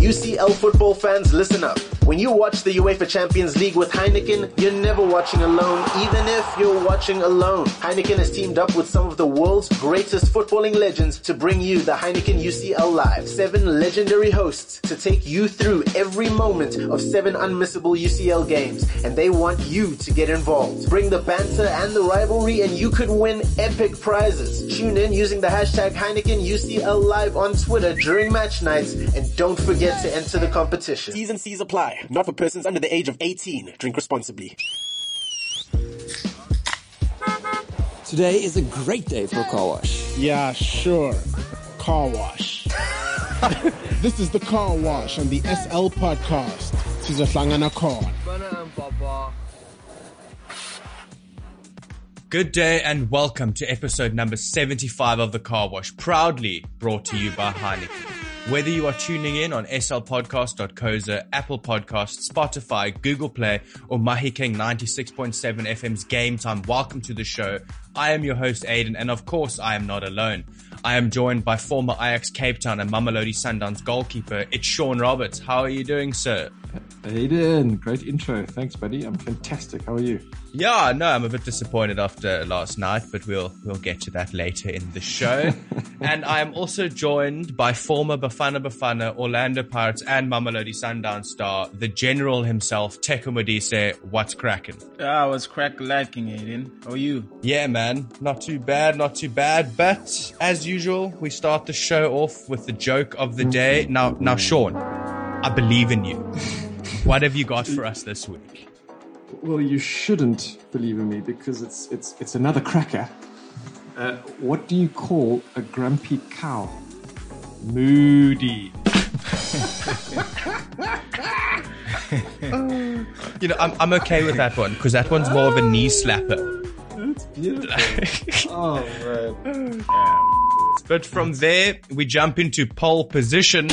UCL football fans, listen up. When you watch the UEFA Champions League with Heineken, you're never watching alone, even if you're watching alone. Heineken has teamed up with some of the world's greatest footballing legends to bring you the Heineken UCL Live. 7 legendary hosts to take you through every moment of 7 unmissable UCL games, and they want you to get involved. Bring the banter and the rivalry, and you could win epic prizes. Tune in using the hashtag Heineken UCL Live on Twitter during match nights, and don't forget to enter the competition. T's and C's apply. Not for persons under the age of 18. Drink responsibly. Today is a great day for a car wash. Yeah, sure. Car wash. This is the car wash on the SL podcast. Sizohlangana khona. Good day and welcome to episode number 75 of The Car Wash, proudly brought to you by Heineken. Whether you are tuning in on slpodcast.co.za, Apple Podcasts, Spotify, Google Play, or Mahikeng 96.7 FM's Game Time, welcome to the show. I am your host, Aiden, and of course, I am not alone. I am joined by former Ajax Cape Town and Mamelodi Sundowns goalkeeper, it's Sean Roberts. How are you doing, sir? Aiden, great intro. Thanks, buddy. I'm fantastic. How are you? Yeah, no, I'm a bit disappointed after last night, but we'll get to that later in the show. And I am also joined by former Bafana, Orlando Pirates and Mamelodi Sundowns star, the general himself, Teko Modise. What's cracking? What's lacking, Aiden? How are you? Yeah, man. Not too bad. But as usual, we start the show off with the joke of the day. Now, Sean, I believe in you. What have you got for us this week? Well, you shouldn't believe in me because it's another cracker. What do you call a grumpy cow? Moody. You know, I'm okay with that one because that one's more of a knee slapper. That's beautiful. Oh, man. But from there, we jump into pole position.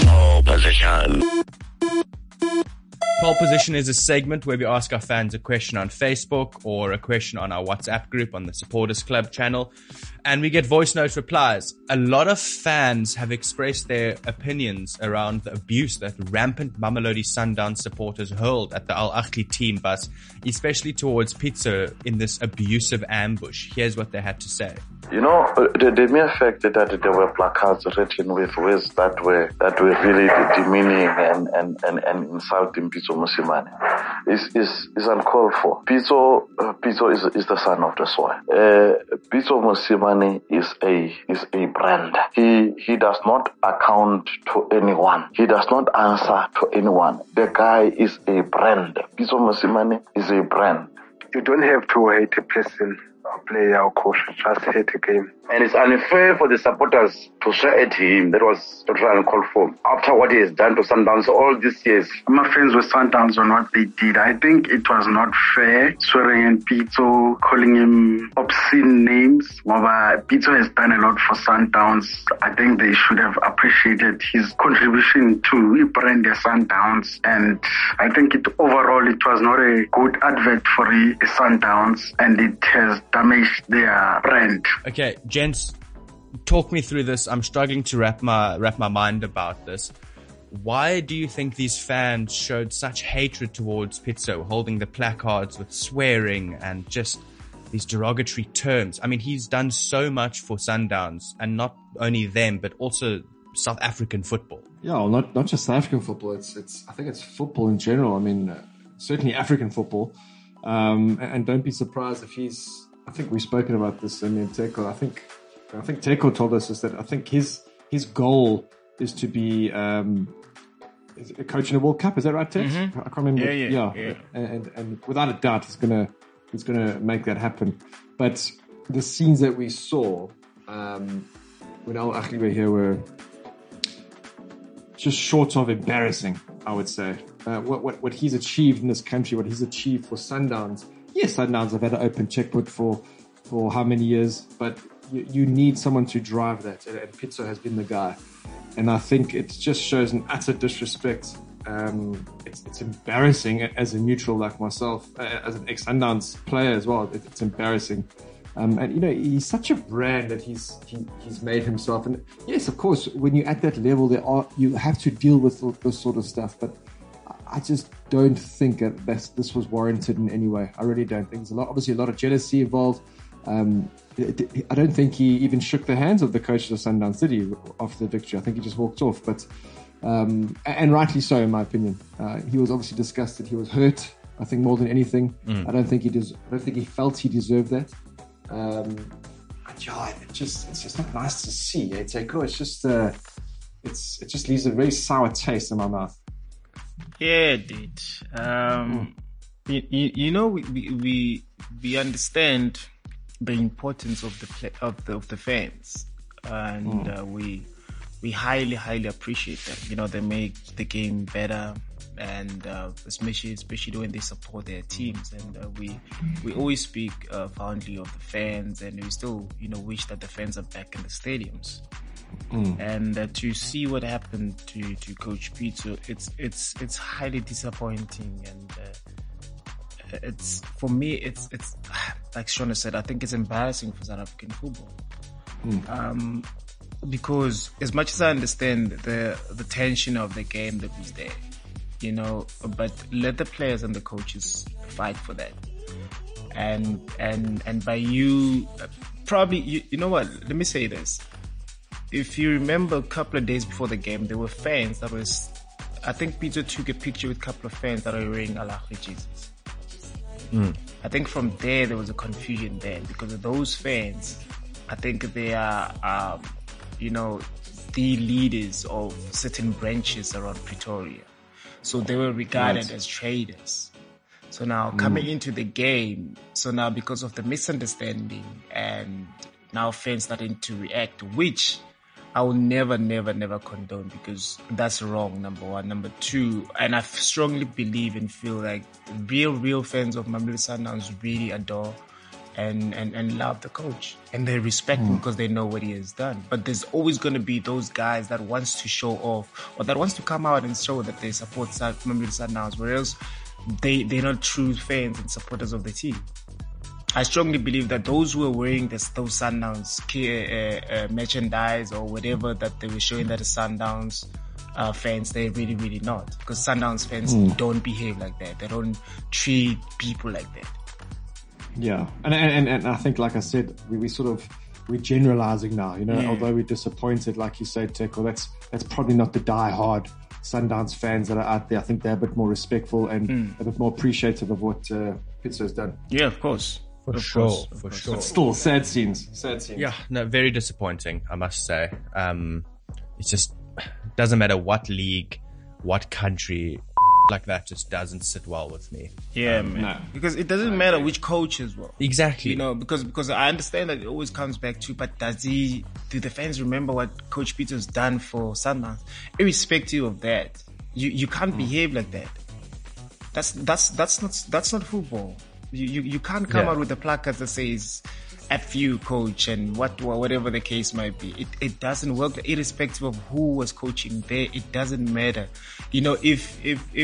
Pole Position is a segment where we ask our fans a question on Facebook or a question on our WhatsApp group on the Supporters Club channel, and we get voice note replies. A lot of fans have expressed their opinions around the abuse that rampant Mamelodi Sundowns supporters hurled at the Al Ahly team bus, especially towards Pizzo in this abusive ambush. Here's what they had to say. You know, the mere fact that there were placards written with words that were really demeaning and insulting Pizzo Mosimane is uncalled for. Pizzo is the son of the soil. Pizzo Mosimane is a brand. He does not account to anyone. He does not answer to anyone. The guy is a brand. Pizzo Mosimane is a brand. You don't have to hate a person, a player or coach, just hate a game. And it's unfair for the supporters to swear at him. That was totally uncalled for. After what he has done to Sundowns all these years. I'm not friends with Sundowns on what they did. I think it was not fair swearing in Pizzo, calling him obscene names. Pizzo has done a lot for Sundowns. I think they should have appreciated his contribution to brand the Sundowns. And I think overall it was not a good advert for the Sundowns, and it has damaged their brand. Okay, gents, talk me through this. I'm struggling to wrap my mind about this. Why do you think these fans showed such hatred towards Pizzo, holding the placards with swearing and just these derogatory terms? I mean, he's done so much for Sundowns, and not only them, but also South African football. Yeah, well, not just South African football. I think it's football in general. I mean, certainly African football. And don't be surprised if I think we've spoken about this. I mean, Teko, I think Teko told us is that I think his goal is to be a coach in a World Cup. Is that right, Tex? Mm-hmm. I can't remember. Yeah. And without a doubt, he's gonna make that happen. But the scenes that we saw when Al Ahly were here were just short of embarrassing, I would say. What he's achieved in this country, what he's achieved for Sundowns. Yes, Sundowns have had an open checkbook for how many years, but you need someone to drive that, and Pizzo has been the guy. And I think it just shows an utter disrespect. It's embarrassing as a neutral like myself, as an ex-Sundowns player as well. It's embarrassing And he's such a brand that he's made himself. And yes, of course, when you're at that level, you have to deal with this sort of stuff. But I just don't think that this was warranted in any way. I really don't think. There's obviously a lot of jealousy involved. I don't think he even shook the hands of the coaches of Sundown City after the victory. I think he just walked off. But and rightly so, in my opinion. He was obviously disgusted. He was hurt. I think more than anything. I don't think he felt he deserved that. It's just not nice to see. It's just it just leaves a very sour taste in my mouth. Yeah, dude. We understand the importance of the fans, and we highly appreciate them. They make the game better, and especially when they support their teams. And we always speak fondly of the fans, and we still wish that the fans are back in the stadiums. And to see what happened to Coach Pitso, it's highly disappointing, and it's for me it's like Shona said, I think it's embarrassing for South African football. Because as much as I understand the tension of the game that was there, but let the players and the coaches fight for that. And by you, probably, you know what, let me say this. If you remember a couple of days before the game, there were fans I think Peter took a picture with a couple of fans that are wearing Al-Ahly Jesus. I think from there was a confusion there, because of those fans, I think they are, the leaders of certain branches around Pretoria. So they were regarded as traitors. So now coming into the game, because of the misunderstanding, and now fans starting to react, which I will never condone, because that's wrong, number one. Number two, and I strongly believe and feel like real fans of Mamelodi Sundowns really adore and love the coach, and they respect him because they know what he has done. But there's always going to be those guys that wants to show off, or that wants to come out and show that they support Mamelodi Sundowns, whereas they're not true fans and supporters of the team. I strongly believe that those who are wearing those Sundowns merchandise or whatever that they were showing that the Sundowns fans, they're really not. Because Sundowns fans don't behave like that. They don't treat people like that. Yeah, and I think, like I said, we're generalizing now. Although we're disappointed, like you said, Teko, that's probably not the die-hard Sundowns fans that are out there. I think they're a bit more respectful and a bit more appreciative of what Pitso has done. Yeah, of course. For sure. But still, sad scenes. Yeah, no, very disappointing, I must say. It just doesn't matter what league, what country, like that just doesn't sit well with me. Yeah, man. No. Because it doesn't matter which coach as well. Exactly. Because I understand that it always comes back to, but do the fans remember what Coach Pitso's done for Sundowns? Irrespective of that, you can't behave like that. That's not football. You can't come out with a placard that says "F you, coach," and whatever the case might be. It doesn't work. Irrespective of who was coaching there, it doesn't matter. If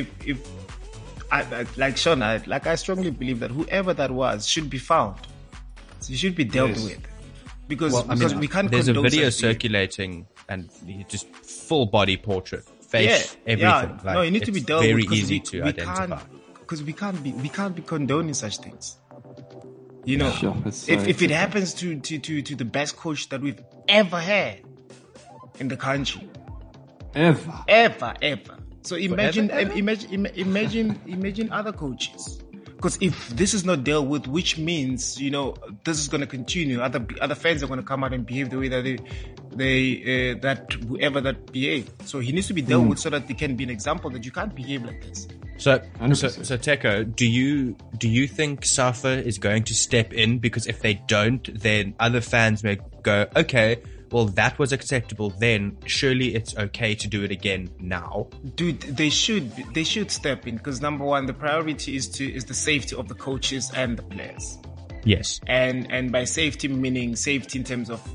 like Sean, I strongly believe that whoever that was should be found. So he should be dealt with. Because we can't. There's a video circulating, and just full body portrait, face, everything. Yeah. You need to be dealt with. Very easy to identify. Because we can't be condoning such things. Sure, if it happens to the best coach that we've ever had in the country, ever. So imagine other coaches. Because if this is not dealt with, which means this is going to continue. Other fans are going to come out and behave the way that that whoever that behave. So he needs to be dealt with so that they can be an example that you can't behave like this. So Teko, do you think SAFA is going to step in? Because if they don't, then other fans may go, okay, well, that was acceptable then. Surely it's okay to do it again now. Dude, they should step in, because number one, the priority is the safety of the coaches and the players. Yes. And by safety, meaning safety in terms of,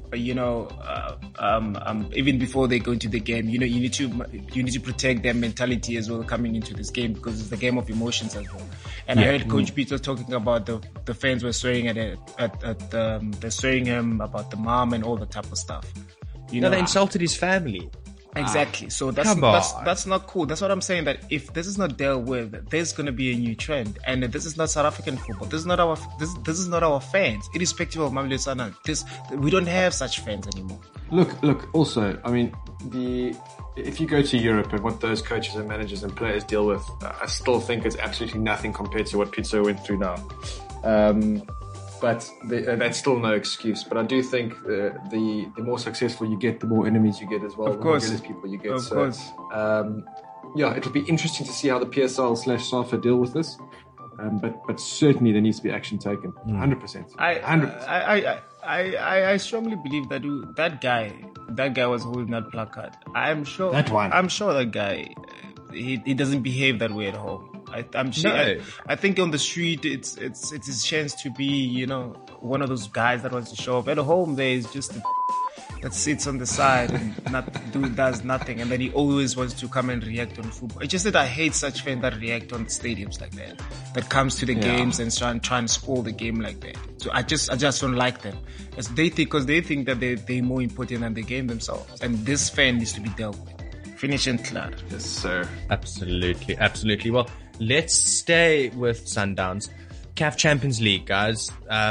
even before they go into the game, you need to protect their mentality as well coming into this game, because it's the game of emotions as well. And I heard Coach Peter talking about the fans were swearing they're swearing him about the mom and all the type of stuff. They insulted his family. Exactly. So that's not cool. That's what I'm saying, that if this is not dealt with, there's going to be a new trend. And this is not South African football. This is not our fans. Irrespective of Mamelodi Sundowns, we don't have such fans anymore. Look. Also, I mean, if you go to Europe and what those coaches and managers and players deal with, I still think it's absolutely nothing compared to what Pizzo went through now. But that's still no excuse. But I do think the more successful you get, the more enemies you get as well. Of course. The more jealous people you get. Of course. It'll be interesting to see how the PSL/SAFA deal with this. But certainly there needs to be action taken. 100%. 100%. I strongly believe that guy was holding that placard. I'm sure that guy, he doesn't behave that way at home. I'm sure. No. I think on the street, it's his chance to be, one of those guys that wants to show up. At home, there is just that sits on the side and does nothing, and then he always wants to come and react on football. It's just that I hate such fans that react on stadiums like that. That comes to the games and try and spoil the game like that. So I just don't like them, as they think that they're more important than the game themselves. And this fan needs to be dealt with. Finish and clear. Yes, sir. Absolutely. Well, let's stay with Sundowns. CAF Champions League, guys.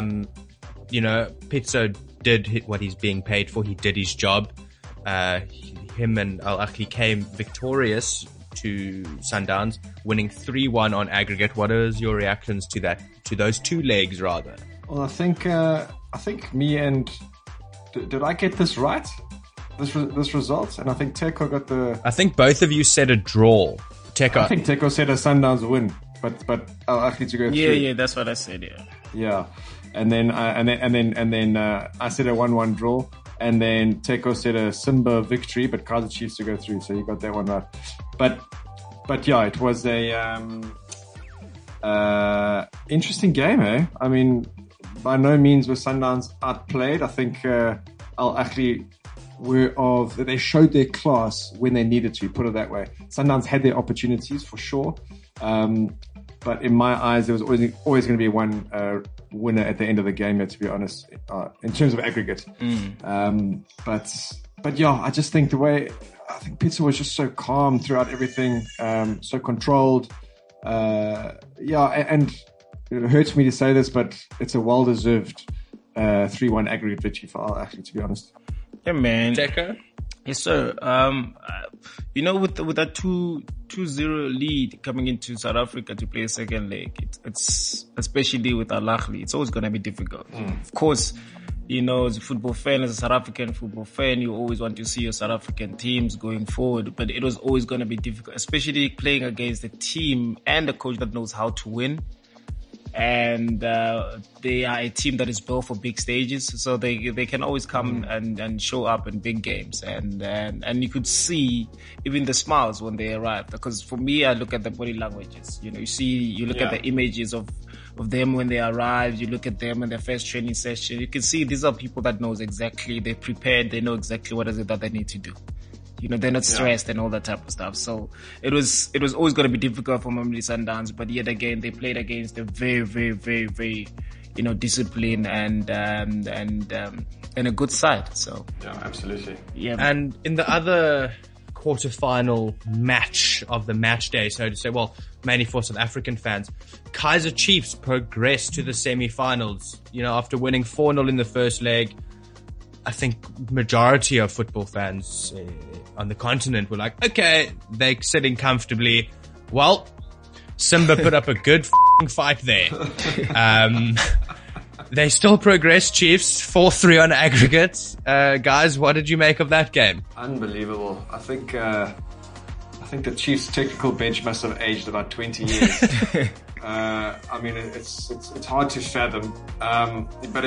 Pizzo did hit what he's being paid for. He did his job. Him and Al Ahly came victorious to Sundowns, winning 3-1 on aggregate. What is your reactions to that? To those two legs, rather? Well, I think me and did I get this right? This result, and I think Teko got the. I think both of you said a draw. I think Teko said a Sundowns win, but Al Ahly to go through. Yeah, that's what I said. Yeah, and then I said a 1-1 draw, and then Teko said a Simba victory, but Kaizer Chiefs to go through. So you got that one right. But yeah, it was a interesting game, eh? I mean, by no means was Sundowns outplayed. I think Al Ahly they showed their class when they needed to, put it that way. Sundowns had their opportunities for sure. But in my eyes, there was always going to be one winner at the end of the game, to be honest, in terms of aggregate. But yeah, I just think Pizzo was just so calm throughout everything, so controlled. And it hurts me to say this, but it's a well-deserved 3-1 aggregate victory for Al Ahly, to be honest. Yeah, man. Decker? Yes, sir. With that 2-0 lead coming into South Africa to play a second leg, it's especially with Al Ahly, it's always going to be difficult. Of course, as a football fan, as a South African football fan, you always want to see your South African teams going forward, but it was always going to be difficult, especially playing against a team and a coach that knows how to win. And they are a team that is built for big stages, so they can always come and show up in big games, and you could see even the smiles when they arrived. Because for me, I look at the body languages. You look at the images of them when they arrive. You look at them in their first training session. You can see these are people that knows exactly. They're prepared. They know exactly what is it that they need to do. They're not stressed and all that type of stuff. So it was always going to be difficult for Mamelodi Sundowns, but yet again, they played against a very, very, very, very, discipline and a good side. So. Yeah, absolutely. Yeah. And in the other quarterfinal match of the match day, so to say, well, mainly for South African fans, Kaizer Chiefs progressed to the semi-finals, after winning 4-0 in the first leg. I think majority of football fans on the continent were like, okay, they're sitting comfortably. Well, Simba put up a good fight there. They still progressed, Chiefs, 4-3 on aggregate. Guys, what did you make of that game? Unbelievable. I think the Chiefs' technical bench must have aged about 20 years. I mean, it's hard to fathom, but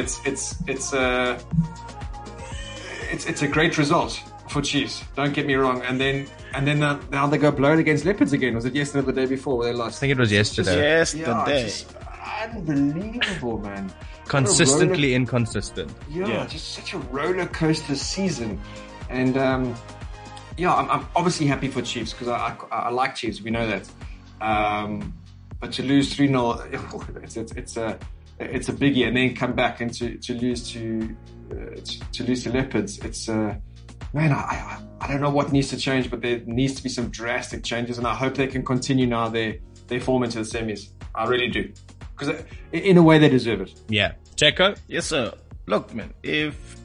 it's a great result for Chiefs. Don't get me wrong. And then now they go blow it against Leopards again. Was it yesterday or the day before where they lost? I think it was yesterday. Yesterday. Yeah, just unbelievable, man. consistently inconsistent. Yeah, just such a roller coaster season. And I'm obviously happy for Chiefs because I like Chiefs. We know that. But to lose 3-0, it's a biggie, and then come back and to lose to Leopards. It's man, I don't know what needs to change, but there needs to be some drastic changes, and I hope they can continue now their form into the semis. I really do, because in a way they deserve it. Yeah, Checo. Yes, sir. Look, man, if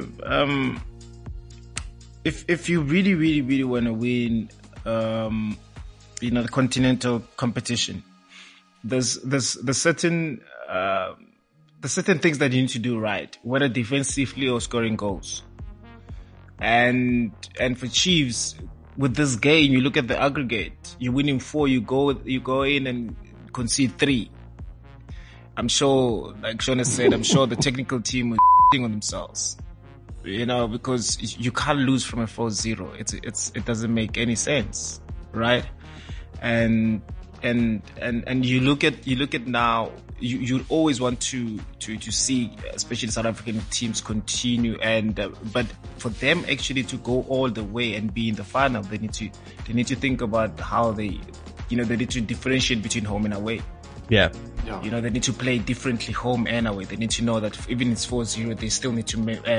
you really, really, really want to win, the continental competition, there's certain things that you need to do right, whether defensively or scoring goals. And for Chiefs, with this game, you look at the aggregate, you're winning 4, you go in and concede 3. I'm sure, like Sean has said, I'm sure the technical team was on themselves, because you can't lose from a 4-0. It doesn't make any sense, right? And you look at now, you always want to see, especially the South African teams, continue, but for them actually to go all the way and be in the final, they need to think about how they need to differentiate between home and away. Yeah. They need to play differently home and away. They need to know that even it's 4-0, they still need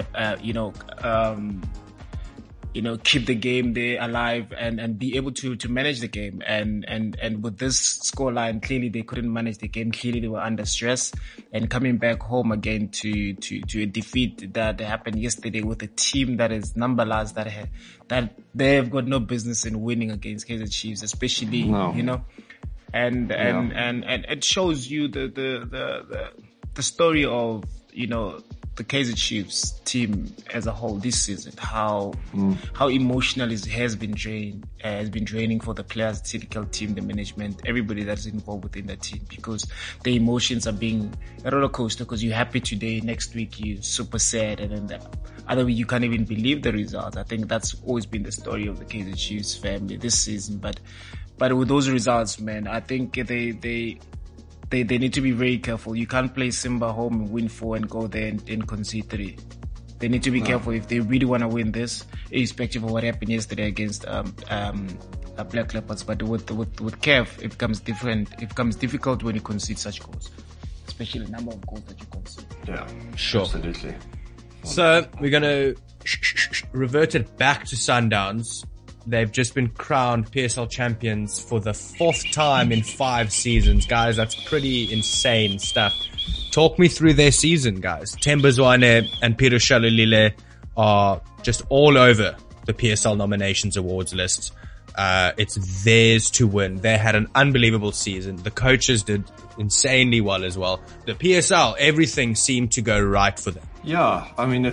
to keep the game there alive and be able to manage the game. And with this scoreline, clearly they couldn't manage the game. Clearly they were under stress, and coming back home again to a defeat that happened yesterday with a team that is numberless, that they've got no business in winning against Kaizer Chiefs, especially, and it shows you the story of, the Kaizer Chiefs team as a whole this season, how emotional it has been draining for the players, the technical team, the management, everybody that's involved within the team, because the emotions are being a roller coaster, because you're happy today, next week you're super sad, and then the other week you can't even believe the results. I think that's always been the story of the Kaizer Chiefs family this season, but with those results, man, I think they need to be very careful. You can't play Simba home and win 4 and go there and concede 3. They need to be careful if they really want to win this, irrespective of what happened yesterday against Black Leopards. But with Kev, it becomes different. It becomes difficult when you concede such goals, especially the number of goals that you concede. Yeah, sure, absolutely. So we're gonna revert it back to Sundowns. They've just been crowned PSL champions for the 4th time in 5 seasons. Guys, that's pretty insane stuff. Talk me through their season, guys. Themba Zwane and Piero Shalulile are just all over the PSL nominations awards list. It's theirs to win. They had an unbelievable season. The coaches did insanely well as well. The PSL, everything seemed to go right for them. Yeah, I mean,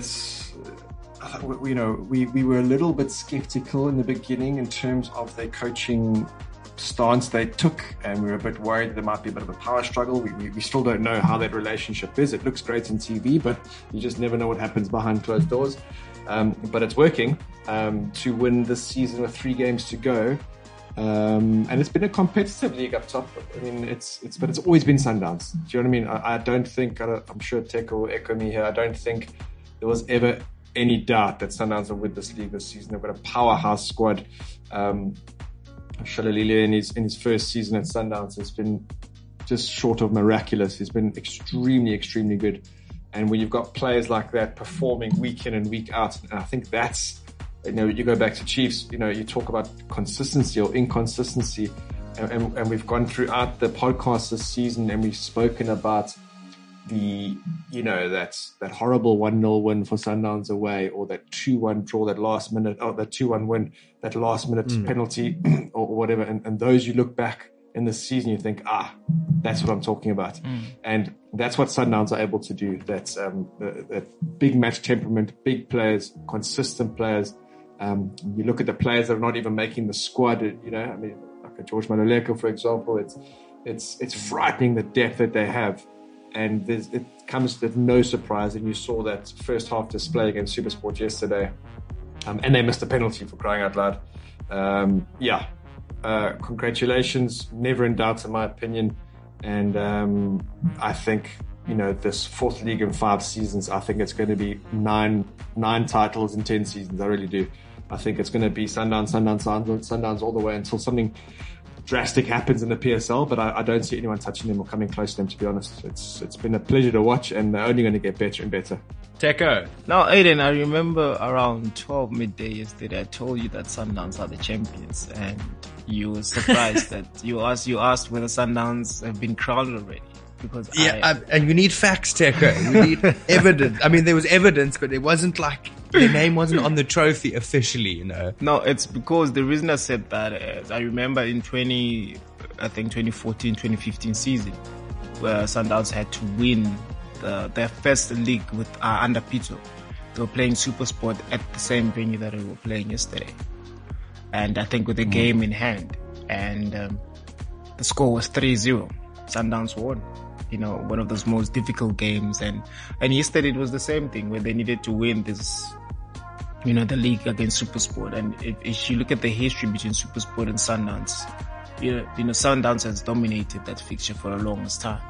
we were a little bit skeptical in the beginning in terms of their coaching stance they took, and we were a bit worried there might be a bit of a power struggle. We still don't know how that relationship is. It looks great on TV, but you just never know what happens behind closed doors. But it's working to win this season with 3 games to go. And it's been a competitive league up top. I mean, it's always been Sundowns. Do you know what I mean? I don't think, I'm sure Teko will echo me here, I don't think there was ever any doubt that Sundowns will win this league this season. They've got a powerhouse squad. Shalulile in his first season at Sundowns has been just short of miraculous. He's been extremely, extremely good. And when you've got players like that performing week in and week out, and I think that's, you go back to Chiefs, you talk about consistency or inconsistency, and we've gone throughout the podcast this season and we've spoken about that horrible 1-0 win for Sundowns away, or that 2-1 draw, that last minute, or that 2-1 win, that last minute penalty or whatever. And those you look back in the season, you think, that's what I'm talking about. And that's what Sundowns are able to do. That's that big match temperament, big players, consistent players. You look at the players that are not even making the squad, I mean, like George Maluleka, for example, it's frightening the depth that they have. And it comes with no surprise. And you saw that first half display against SuperSport yesterday. And they missed a penalty, for crying out loud. Congratulations. Never in doubt, in my opinion. And I think this fourth league in 5 seasons. I think it's going to be nine titles in 10 seasons. I really do. I think it's going to be Sundowns all the way until something drastic happens in the PSL, but I don't see anyone touching them or coming close to them, to be honest. It's been a pleasure to watch, and they're only going to get better and better. Teko. Now, Aiden, I remember around 12 midday yesterday, I told you that Sundowns are the champions, and you were surprised that you asked whether Sundowns have been crowned already. Because and you need facts, Teko. You need evidence. I mean, there was evidence, but it wasn't like their name wasn't on the trophy officially, No, it's because the reason I said that is I remember in 2014, 2015 season, where Sundowns had to win their first league with under Pito. They were playing SuperSport at the same venue that they were playing yesterday, and I think with the game in hand, and the score was 3-0. Sundowns won. One of those most difficult games, and yesterday it was the same thing where they needed to win this, the league against SuperSport. And if you look at the history between SuperSport and Sundowns, Sundowns has dominated that fixture for the longest time.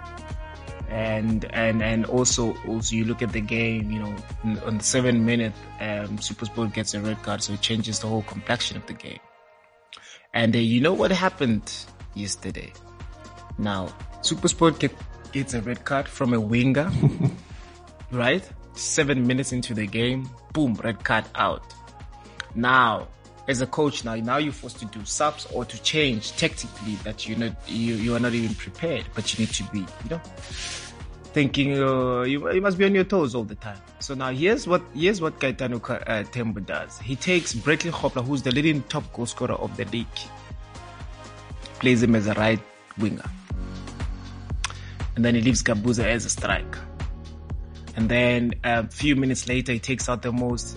And also you look at the game, on the 7 minute, SuperSport gets a red card, so it changes the whole complexion of the game. And you know what happened yesterday? Now, SuperSport gets a red card from a winger, right? 7 minutes into the game, boom, red card out. Now, as a coach, now you're forced to do subs or to change tactically that you are not even prepared, but you need to be, thinking you must be on your toes all the time. So now here's what Gaetano Tembo does. He takes Bradley Khopla, who's the leading top goal scorer of the league, plays him as a right winger. And then he leaves Gabuza as a striker. And then a few minutes later, he takes out the most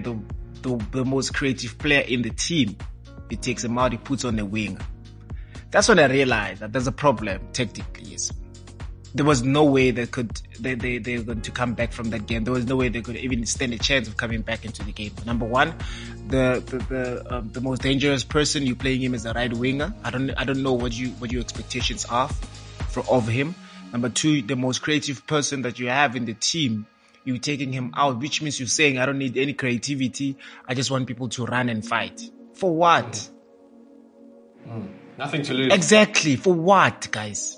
creative player in the team. He takes him out, he puts on a winger. That's when I realized that there's a problem tactically. Yes. There was no way they were going to come back from that game. There was no way they could even stand a chance of coming back into the game. Number one, the most dangerous person, you're playing him as a right winger. I don't know what your expectations are of him. Number two, the most creative person that you have in the team, you're taking him out, which means you're saying, I don't need any creativity. I just want people to run and fight. For what? Nothing to lose. Exactly. For what, guys?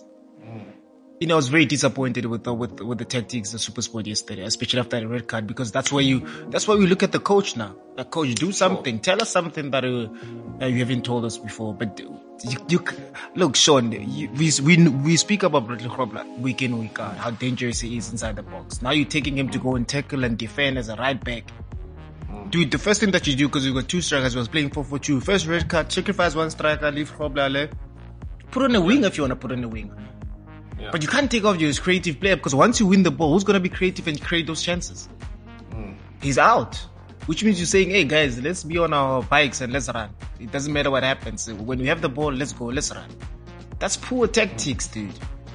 I was very disappointed with the tactics of SuperSport yesterday, especially after the red card, because that's why we look at the coach now. The coach, do something. Tell us something that you haven't told us before. But look, Sean, we speak about Bradley Khopla week in, week out, how dangerous he is inside the box. Now you're taking him to go and tackle and defend as a right back. Dude, the first thing that you do, because you got 2 strikers, was playing 4-4-2. First red card, sacrifice 1 striker, leave Khopla left. Put on a wing if you want to put on a wing. Yeah. But you can't take off your creative player, because once you win the ball, who's going to be creative and create those chances? He's out. Which means you're saying, hey guys, let's be on our bikes and let's run. It doesn't matter what happens. When we have the ball, let's go, let's run. That's poor tactics, dude.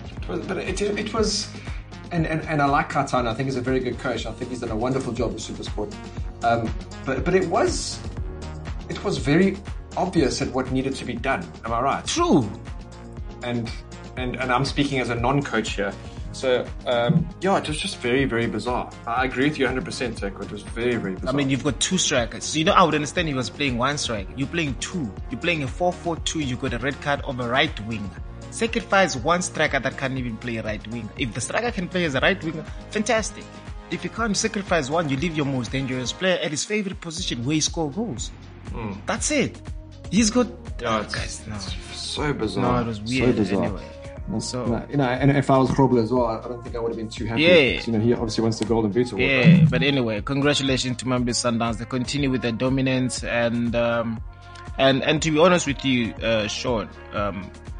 It was, and I like Gaetano. I think he's a very good coach. I think he's done a wonderful job with SuperSport. But it was very obvious at what needed to be done. Am I right? True. And I'm speaking as a non-coach here. So, it was just very, very bizarre. I agree with you 100%, Teko. It was very, very bizarre. I mean, you've got 2 strikers. So, I would understand he was playing 1 striker. You're playing 2. You're playing a 4-4-2. You got a red card of a right winger. Sacrifice 1 striker that can't even play a right winger. If the striker can play as a right winger, fantastic. If you can't sacrifice 1, you leave your most dangerous player at his favorite position where he scores goals. That's it. He's got... It's so bizarre. No, it was weird. So bizarre. Anyway. So, and if I was Khopla as well, I don't think I would have been too happy. Yeah. He obviously wants the Golden Boot award. Yeah, right? But anyway, congratulations to Mamelodi Sundowns. They continue with their dominance, and to be honest with you, Sean, I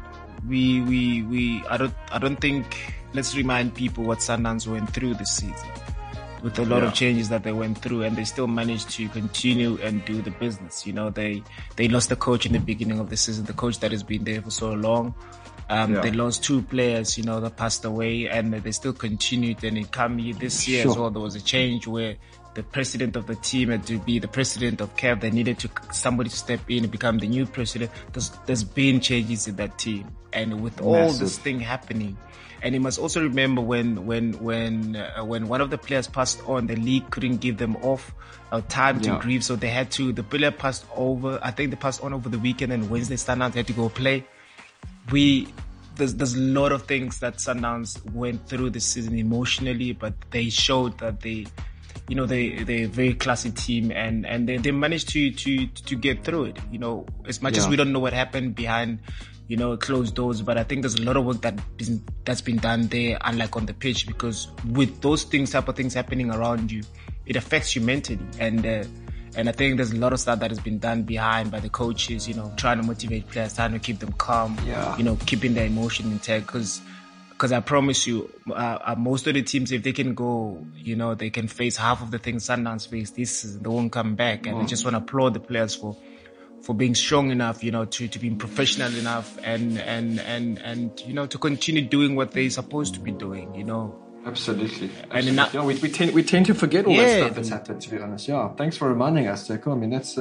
don't think. Let's remind people what Sundowns went through this season, with a lot of changes that they went through, and they still managed to continue and do the business. They lost the coach in the beginning of the season, the coach that has been there for so long. They lost 2 players, that passed away, and they still continued. And this year as well, there was a change where the president of the team had to be the president of CAF. They needed somebody to step in and become the new president. There's been changes in that team, and with all this thing happening, and you must also remember when one of the players passed on, the league couldn't give them off time to grieve, so they had to. The player passed over. I think they passed on over the weekend, and Wednesday Sundowns had to go play. There's a lot of things that Sundowns went through this season emotionally, but they showed that they're a very classy team, and they managed to get through it. As much as we don't know what happened behind, closed doors, but I think there's a lot of work that's been done there, unlike on the pitch, because with those type of things happening around you, it affects you mentally, and I think there's a lot of stuff that has been done behind by the coaches, trying to motivate players, trying to keep them calm, keeping their emotion intact, because I promise you, most of the teams, if they can go, they can face half of the things Sundowns face this season, they won't come back. And I just want to applaud the players for being strong enough, to be professional enough and to continue doing what they're supposed to be doing, Absolutely. And we tend to forget all that stuff that's happened, to be honest. Yeah. Thanks for reminding us, Teko. I mean, that's,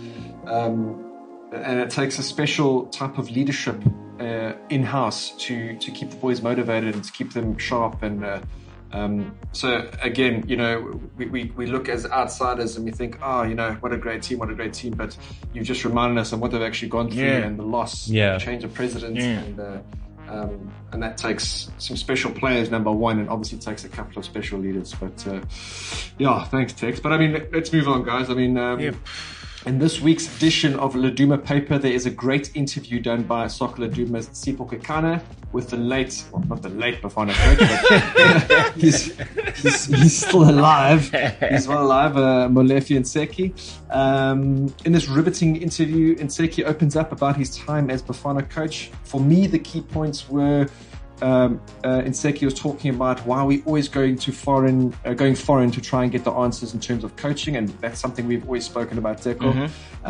and it takes a special type of leadership in-house to keep the boys motivated and to keep them sharp. And so again, we look as outsiders and we think, what a great team. But you've just reminded us of what they've actually gone through and the loss, the change of president, and that takes some special players, number one, and obviously it takes a couple of special leaders. But thanks, Tex. But I mean, let's move on, guys. I mean, in this week's edition of Laduma Paper, there is a great interview done by Soccer Laduma's Sipho Kekana with the late, well, not the late Bafana coach, but he's still alive. He's well alive, Molefi Nseki. In this riveting interview, Nseki opens up about his time as Bafana coach. For me, the key points were Nseki was talking about why we always going foreign to try and get the answers in terms of coaching, and that's something we've always spoken about, Teko.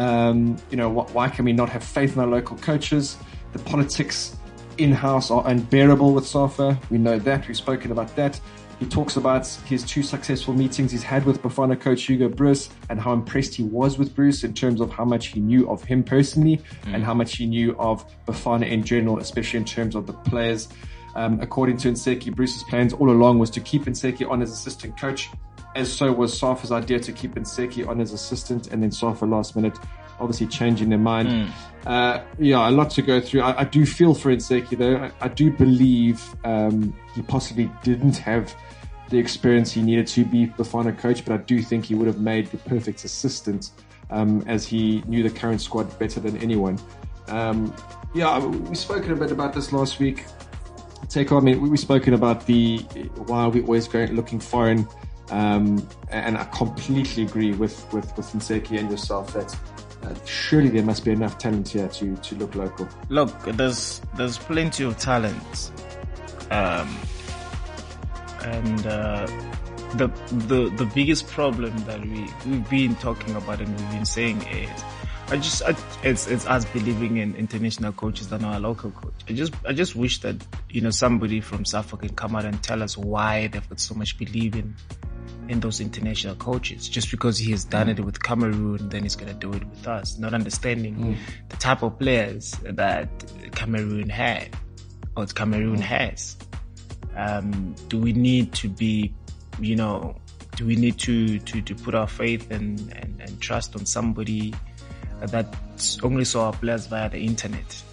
Why can we not have faith in our local coaches? The politics in-house are unbearable with SAFA. We know that. We've spoken about that. He talks about his 2 successful meetings he's had with Bafana coach Hugo Broos and how impressed he was with Broos in terms of how much he knew of him personally and how much he knew of Bafana in general, especially in terms of the players. According to Nseki, Bruce's plans all along was to keep Nseki on as assistant coach, as so was SAFA's idea to keep Nseki on as assistant, and then SAFA last minute obviously changing their mind. A lot to go through. I do feel for Nseki though. I do believe he possibly didn't have the experience he needed to be Bafana coach, but I do think he would have made the perfect assistant as he knew the current squad better than anyone. We've spoken a bit about this last week. Teko, I mean, we've spoken about why we always looking foreign, and I completely agree with Nseki and yourself that surely there must be enough talent here to look local. Look, there's plenty of talent, and the biggest problem that we've been talking about and we've been saying is, it's us believing in international coaches than our local coach. I just wish that, somebody from SAFA can come out and tell us why they've got so much belief in those international coaches. Just because he has done it with Cameroon, then he's going to do it with us. Not understanding the type of players that Cameroon had or Cameroon has. Do we need to be, do we need to put our faith and trust on somebody that only saw our players via the internet?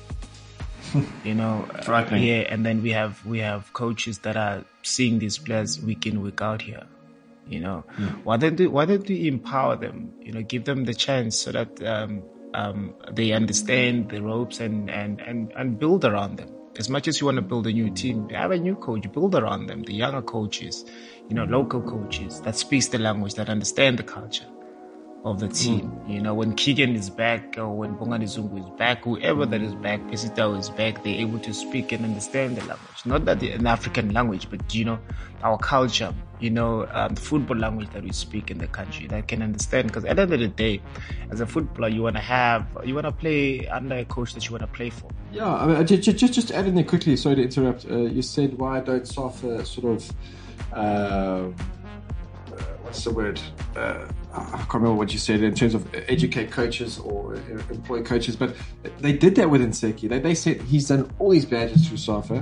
And then we have coaches that are seeing these players week in, week out here. Why don't we empower them? Give them the chance so that they understand the ropes and build around them. As much as you want to build a new team, have a new coach, build around them. The younger coaches, local coaches that speaks the language, that understand the culture of the team. When Keegan is back or when Bongani Zungu is back, whoever that is back, Pesitao is back, they're able to speak and understand the language. Not that an African language, but, our culture, the football language that we speak in the country that can understand. Because at the end of the day, as a footballer, you want to play under a coach that you want to play for. Yeah, I mean, just add in there quickly, sorry to interrupt. You said, why don't SAFA sort of, what's the word? I can't remember what you said in terms of educate coaches or employ coaches, but they did that with Nseki. They said he's done all these badges through SAFA.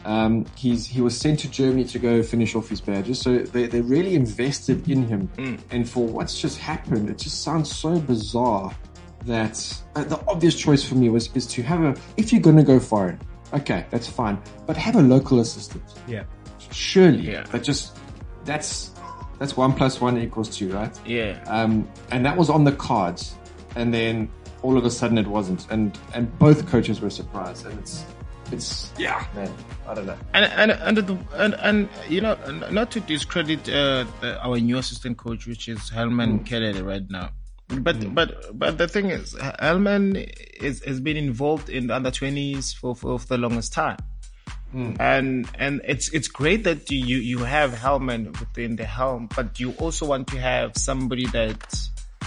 He was sent to Germany to go finish off his badges, so they really invested in him. And for what's just happened, it just sounds so bizarre that the obvious choice for me is to have if you're going to go foreign, okay, that's fine, but have a local assistant. Yeah, surely. Yeah. That's 1 + 1 = 2, right? Yeah. And that was on the cards, and then all of a sudden it wasn't, and both coaches were surprised, and it's yeah, man, I don't know. And you know, not to discredit our new assistant coach, which is Helman Kelele right now, but the thing is, Helman has been involved in the under-20s for the longest time. And it's great that you have Helman within the helm, but you also want to have somebody that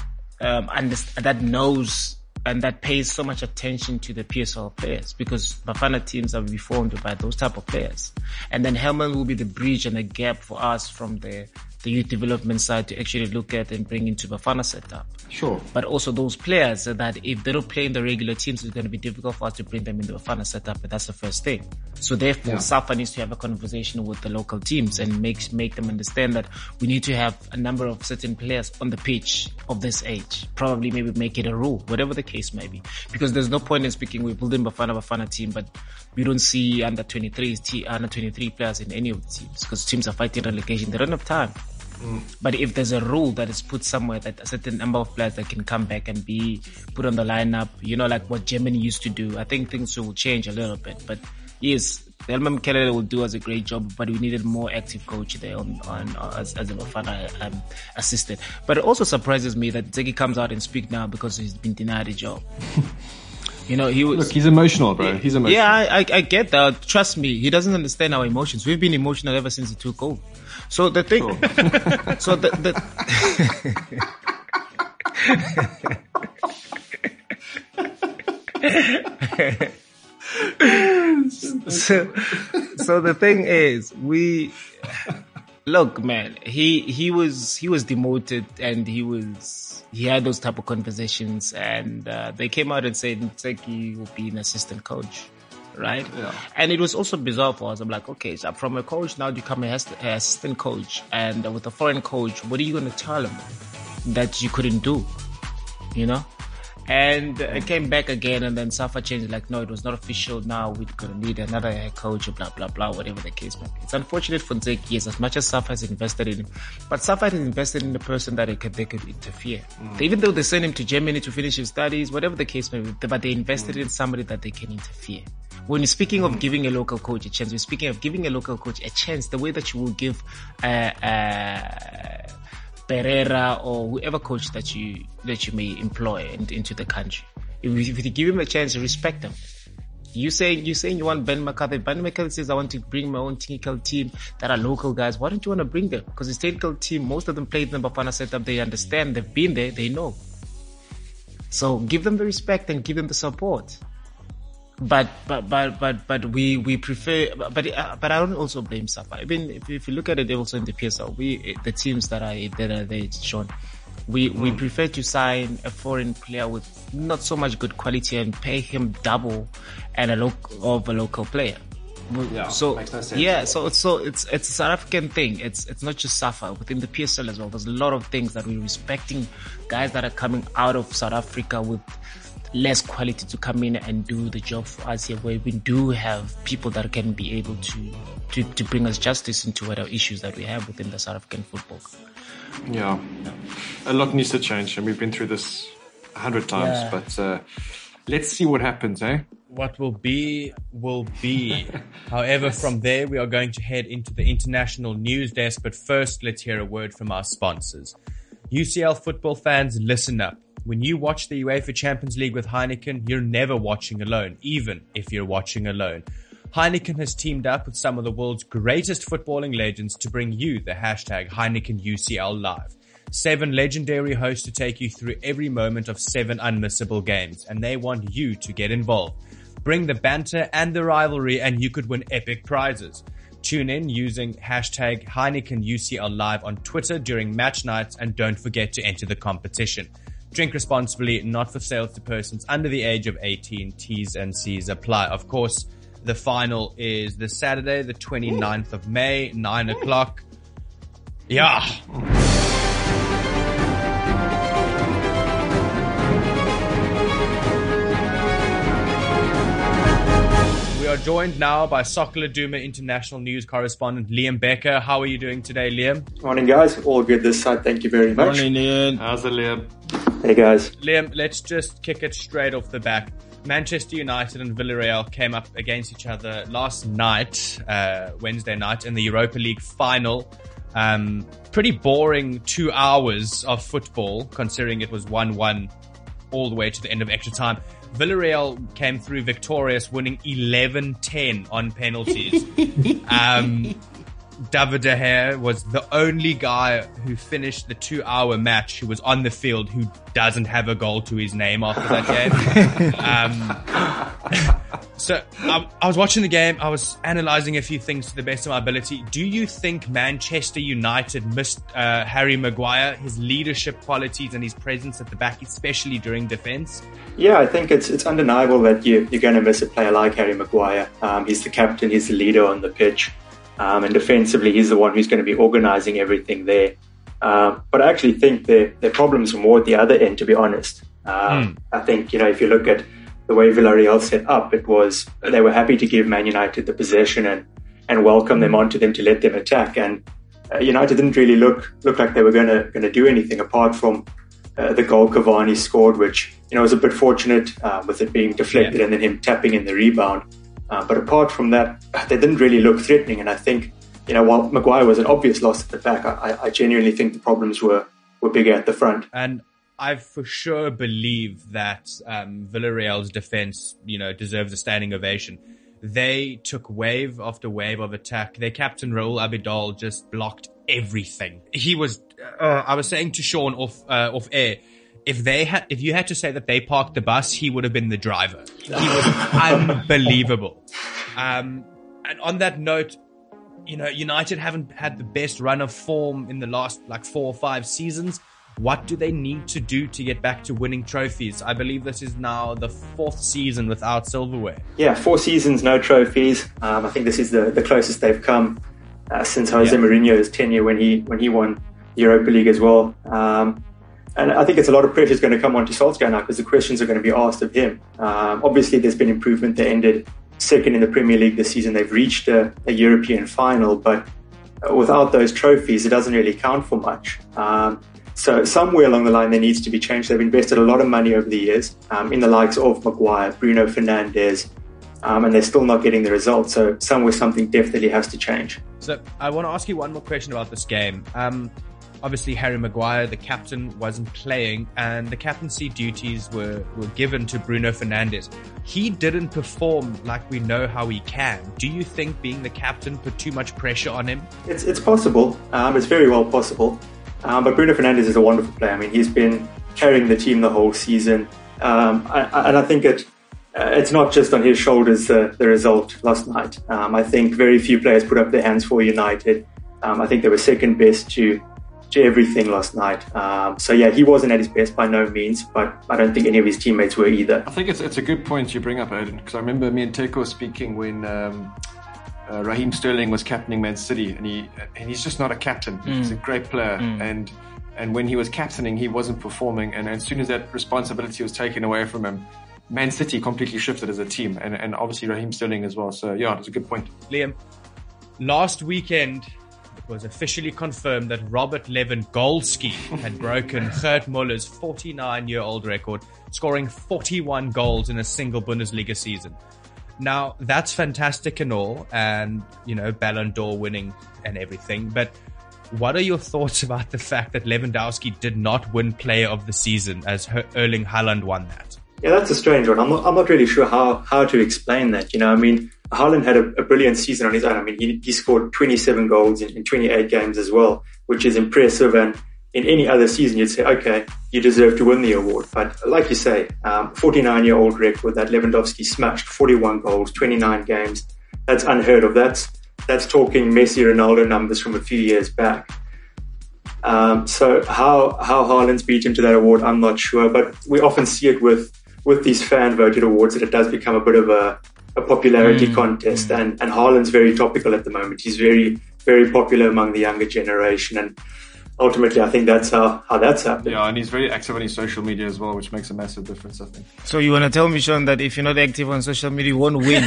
that knows and that pays so much attention to the PSL players, because Bafana teams are formed by those type of players. And then Helman will be the bridge and the gap for us from the youth development side to actually look at and bring into Bafana setup. Sure. But also those players that if they don't play in the regular teams, it's going to be difficult for us to bring them in the Bafana setup, but that's the first thing. So therefore, SAFA needs to have a conversation with the local teams and make them understand that we need to have a number of certain players on the pitch of this age. Probably maybe make it a rule, whatever the case may be. Because there's no point in speaking, we're building Bafana team, but we don't see under 23 players in any of the teams, because teams are fighting relegation. They don't have time. But if there's a rule that is put somewhere that a certain number of players that can come back and be put on the lineup, you know, like what Germany used to do, I think things will change a little bit. But yes, Helman Kelele will do us a great job, but we needed a more active coach there as a Bafana assistant. But it also surprises me that Zeki comes out and speak now because he's been denied a job. You know, he's emotional, bro. He's emotional. Yeah, I get that. Trust me, he doesn't understand our emotions. We've been emotional ever since he took over. So the thing, so the thing is, look, man, he was demoted, and he had those type of conversations, and they came out and said Nseki will be an assistant coach. Right? Yeah. And it was also bizarre for us. I'm like, okay, so from a coach now you become an assistant coach, and with a foreign coach, what are you going to tell him that you couldn't do? You know? And it came back again, and then SAFA changed, like, no, it was not official. Now we're going to need another head coach, blah, blah, blah, whatever the case may be. It's unfortunate for Nseki, yes, as much as SAFA has invested in him, but SAFA has invested in the person that they could interfere. Even though they sent him to Germany to finish his studies, whatever the case may be, but they invested in somebody that they can interfere. When you're speaking of giving a local coach a chance, we're speaking of giving a local coach a chance, the way that you will give Pereira or whoever coach that you may employ into the country. If you give him a chance, respect him. You saying you want Ben McCarthy. Ben McCarthy says, I want to bring my own technical team that are local guys. Why don't you want to bring them? Because his technical team, most of them played in the Bafana setup. They understand. They've been there. They know. So give them the respect and give them the support. But we prefer, but I don't also blame SAFA. Even if you look at it also in the PSL, the teams that are there, Sean, we prefer to sign a foreign player with not so much good quality and pay him double and a local player. Yeah, so makes no sense. Yeah, so it's a South African thing. It's not just SAFA. Within the PSL as well, there's a lot of things that we're respecting guys that are coming out of South Africa with less quality to come in and do the job for us here, where we do have people that can be able to bring us justice into whatever issues that we have within the South African football. Yeah. A lot needs to change, and we've been through this 100 times, but let's see what happens, eh? What will be, will be. However, from there, we are going to head into the international news desk, but first, let's hear a word from our sponsors. UCL football fans, listen up. When you watch the UEFA Champions League with Heineken, you're never watching alone, even if you're watching alone. Heineken has teamed up with some of the world's greatest footballing legends to bring you the hashtag HeinekenUCL Live. 7 legendary hosts to take you through every moment of 7 unmissable games, and they want you to get involved. Bring the banter and the rivalry, and you could win epic prizes. Tune in using hashtag Heineken UCL Live on Twitter during match nights, and don't forget to enter the competition. Drink responsibly, not for sale to persons under the age of 18. T's and C's apply. Of course, the final is this Saturday, the 29th of May, 9 o'clock. Yeah. We are joined now by Soccer Laduma international news correspondent Liam Becker. How are you doing today, Liam? Morning, guys. All good this side. Thank you very much. Morning, Liam. How's it, Liam? Hey, guys. Liam, let's just kick it straight off the back. Manchester United and Villarreal came up against each other last night, Wednesday night, in the Europa League final. Pretty boring 2 hours of football, considering it was 1-1 all the way to the end of extra time. Villarreal came through victorious, winning 11-10 on penalties. David De Gea was the only guy who finished the 2-hour match who was on the field who doesn't have a goal to his name after that game. So I was watching the game. I was analysing a few things to the best of my ability. Do you think Manchester United missed Harry Maguire, his leadership qualities and his presence at the back, especially during defence? Yeah, I think it's undeniable that you're going to miss a player like Harry Maguire. He's the captain, he's the leader on the pitch. And defensively, he's the one who's going to be organising everything there. But I actually think their problems were more at the other end, to be honest. I think, if you look at the way Villarreal set up, it was they were happy to give Man United the possession and welcome them onto them to let them attack. And United didn't really look like they were going to do anything apart from the goal Cavani scored, which was a bit fortunate with it being deflected and then him tapping in the rebound. But apart from that, they didn't really look threatening. And I think, while Maguire was an obvious loss at the back, I genuinely think the problems were bigger at the front. And I for sure believe that Villarreal's defense, deserves a standing ovation. They took wave after wave of attack. Their captain, Raul Abidal, just blocked everything. He was, I was saying to Sean off air, if you had to say that they parked the bus, he would have been the driver. He was unbelievable. And on that note, United haven't had the best run of form in the last 4 or 5 seasons. What do they need to do to get back to winning trophies? I believe this is now the 4th season without silverware. Yeah, 4 seasons, no trophies. I think this is the closest they've come since Jose Mourinho's tenure when he won the Europa League as well. And I think it's a lot of pressure is going to come onto Solskjaer now because the questions are going to be asked of him. Obviously, there's been improvement. They ended second in the Premier League this season. They've reached a European final, but without those trophies, it doesn't really count for much. So somewhere along the line, there needs to be change. They've invested a lot of money over the years in the likes of Maguire, Bruno Fernandes, and they're still not getting the results. So somewhere something definitely has to change. So I want to ask you one more question about this game. Obviously, Harry Maguire, the captain, wasn't playing, and the captaincy duties were given to Bruno Fernandes. He didn't perform like we know how he can. Do you think being the captain put too much pressure on him? It's possible. It's very well possible. But Bruno Fernandes is a wonderful player. I mean, he's been carrying the team the whole season. And I think it's not just on his shoulders, the result last night. I think very few players put up their hands for United. I think they were second best to everything last night. So yeah, he wasn't at his best by no means, but I don't think any of his teammates were either. I think it's a good point you bring up, Odin, because I remember me and Teko speaking when Raheem Sterling was captaining Man City, and he's just not a captain. He's a great player, and when he was captaining, he wasn't performing, and as soon as that responsibility was taken away from him, Man City completely shifted as a team, and obviously Raheem Sterling as well. So yeah, it's a good point. Liam, last weekend it was officially confirmed that Robert Lewandowski had broken Gerd Muller's 49-year-old record, scoring 41 goals in a single Bundesliga season. Now, that's fantastic and all, and, Ballon d'Or winning and everything, but what are your thoughts about the fact that Lewandowski did not win Player of the Season as Erling Haaland won that? Yeah, that's a strange one. I'm not really sure how to explain that. Haaland had a brilliant season on his own. I mean, he scored 27 goals in 28 games as well, which is impressive. And in any other season, you'd say, okay, you deserve to win the award. But like you say, 49-year-old record that Lewandowski smashed, 41 goals, 29 games. That's unheard of. That's that's talking Messi, Ronaldo numbers from a few years back. So how Haaland's beaten to that award, I'm not sure, but we often see it with these fan voted awards that it does become a bit of a popularity contest, and Haaland's very topical at the moment. He's very, very popular among the younger generation, and ultimately I think that's how that's happened. Yeah, and he's very active on his social media as well, which makes a massive difference, I think. So you want to tell me, Sean, that if you're not active on social media, you won't win?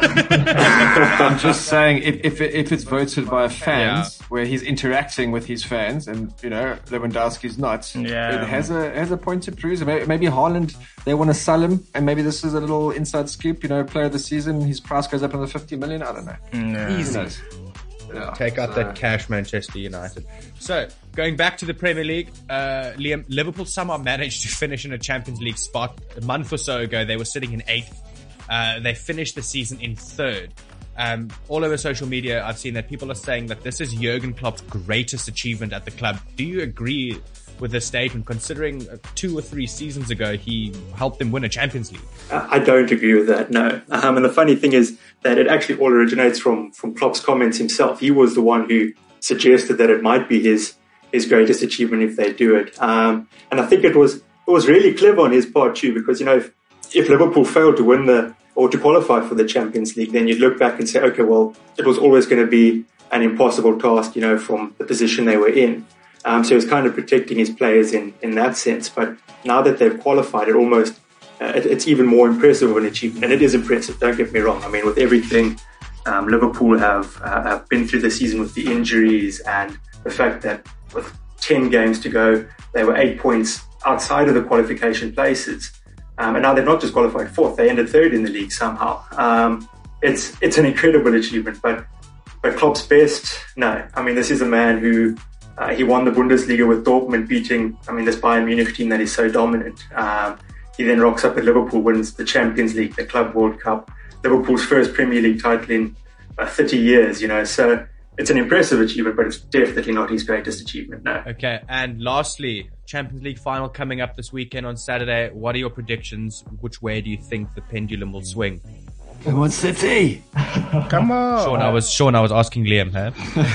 I'm just saying, if it's voted by fans, where he's interacting with his fans, and Lewandowski's not, it has a point to prove. Maybe Haaland, they want to sell him, and maybe this is a little inside scoop. Player of the season, his price goes up another 50 million. I don't know. Easy. Yeah, take out that cash, Manchester United. So, going back to the Premier League, Liam, Liverpool somehow managed to finish in a Champions League spot. A month or so ago, they were sitting in 8th. They finished the season in 3rd. All over social media, I've seen that people are saying that this is Jurgen Klopp's greatest achievement at the club. Do you agree with this statement, considering 2 or 3 seasons ago he helped them win a Champions League? I don't agree with that, no. And the funny thing is that it actually all originates from Klopp's comments himself. He was the one who suggested that it might be his greatest achievement if they do it. And I think it was really clever on his part too, because if Liverpool failed to win or to qualify for the Champions League, then you'd look back and say, okay, well, it was always going to be an impossible task, from the position they were in. So he was kind of protecting his players in that sense. But now that they've qualified, it's even more impressive of an achievement. And it is impressive, don't get me wrong. I mean, with everything Liverpool have been through the season with the injuries and the fact that with 10 games to go, they were 8 points outside of the qualification places. And now they've not just qualified 4th, they ended 3rd in the league somehow. It's an incredible achievement, but Klopp's best, no. I mean, this is a man who he won the Bundesliga with Dortmund, beating this Bayern Munich team that is so dominant. He then rocks up at Liverpool, wins the Champions League, the Club World Cup, Liverpool's first Premier League title in 30 years, So it's an impressive achievement, but it's definitely not his greatest achievement, no. Okay, and lastly, Champions League final coming up this weekend on Saturday. What are your predictions? Which way do you think the pendulum will swing? Come on, City! Come on! Sean, I was asking Liam, huh?